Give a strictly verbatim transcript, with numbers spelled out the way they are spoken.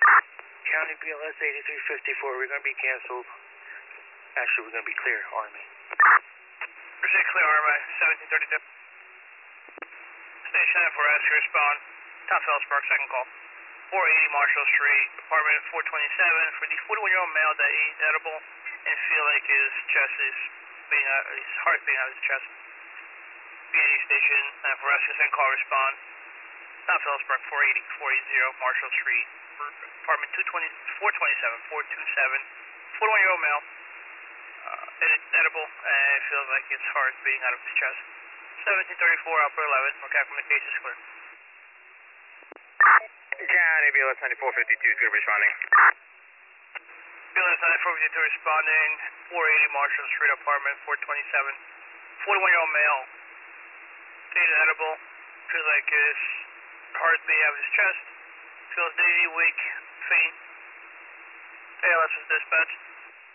County B L S eighty-three fifty-four, we're going to be canceled. Actually, we're going to be clear, Army. Proceed clear, Army, seventeen thirty-two. Station F four S, respond. Tom Phillipsburg, second call. four eighty Marshall Street, apartment four twenty-seven, for the forty-one-year-old male that ate edible and feel like his chest is being out, his heart being out of his chest. B A station F four S, second call, respond. Tom Phillipsburg, four eighty, four eighty Marshall Street, apartment two twenty, four twenty-seven, four twenty-seven, forty-one-year-old male, uh, ate edible and feels like his heart being out of his chest. seventeen thirty-four, upper eleven, okay, from the case is clear. County B L S ninety-four fifty-two, good responding. B L S ninety-four fifty-two responding, four eighty Marshall Street, apartment four twenty-seven, forty-one-year-old male, ate edible, feels like his heart being out of his chest, feels dizzy, weak, faint. A L S was dispatched.